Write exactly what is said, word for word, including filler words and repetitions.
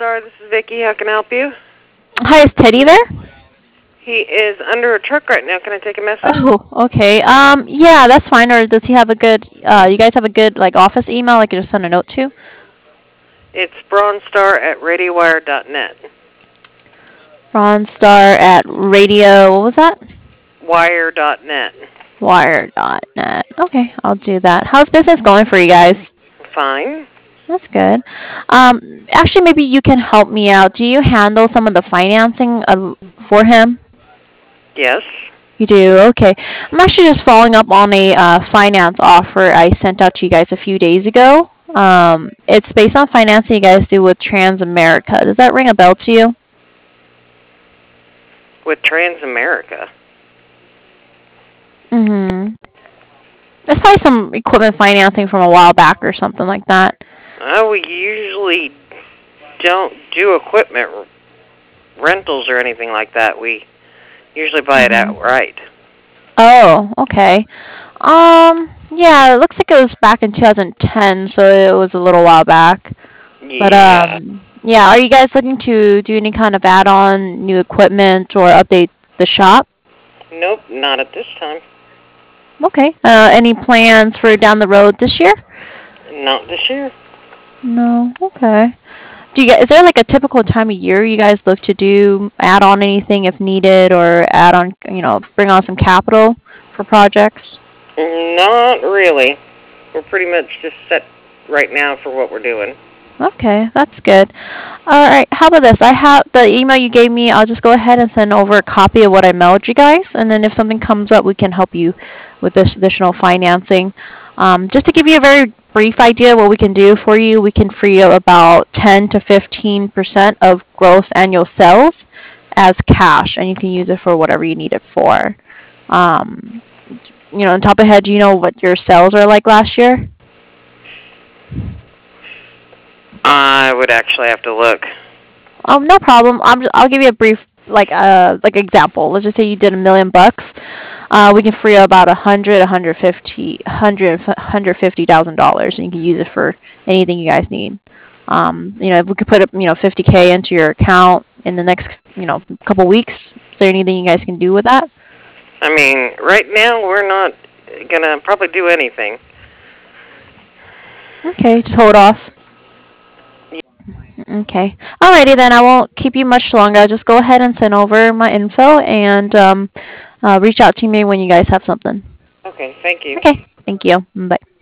Star. This is Vicky. How can I help you? Hi, is Teddy there? He is under a truck right now. Can I take a message? Oh, okay. Um, yeah, that's fine. Or does he have a good? Uh, you guys have a good like office email I could just send a note to? It's Bronstar at radiowire dot net. Ronstar at radio. What was that? Wire dot net. Wire dot net. Okay, I'll do that. How's business going for you guys? Fine. That's good. Um, actually, maybe you can help me out. Do you handle some of the financing uh, for him? Yes. You do? Okay. I'm actually just following up on a uh, finance offer I sent out to you guys a few days ago. Um, it's based on financing you guys do with Transamerica. Does that ring a bell to you? With Transamerica. Mm-hmm. It's probably some equipment financing from a while back or something like that. Uh, we usually don't do equipment rentals or anything like that. We usually buy it Mm-hmm. outright. Oh, okay. Um, yeah, it looks like it was back in two thousand ten, so it was a little while back. But Yeah. um, yeah, are you guys looking to do any kind of add-on new equipment or update the shop? Nope, not at this time. Okay. Uh, any plans for down the road this year? Not this year. No. Okay. Do you guys, is there like a typical time of year you guys look to do add on anything if needed or add on, you know, bring on some capital for projects? Not really. We're pretty much just set right now for what we're doing. Okay, that's good. All right, how about this? I have the email you gave me. I'll just go ahead and send over a copy of what I mailed you guys, and then if something comes up, we can help you with this additional financing. Um, just to give you a very brief idea what we can do for you, we can free up about ten to fifteen percent of gross annual sales as cash, and you can use it for whatever you need it for. Um, you know, on top of head, do you know what your sales are like last year? I would actually have to look. Um, no problem. I'm just, I'll give you a brief like uh like example. Let's just say you did a million bucks. Uh, we can free up about a hundred, a hundred fifty, hundred, hundred fifty thousand dollars, and you can use it for anything you guys need. Um, you know, if we could put up, you know, fifty k into your account in the next, you know, couple weeks. Is there anything you guys can do with that? I mean, right now we're not gonna probably do anything. Okay, just hold off. Okay. Alrighty then. I won't keep you much longer. I'll just go ahead and send over my info and um, uh, reach out to me when you guys have something. Okay, thank you. Okay. Thank you. Bye.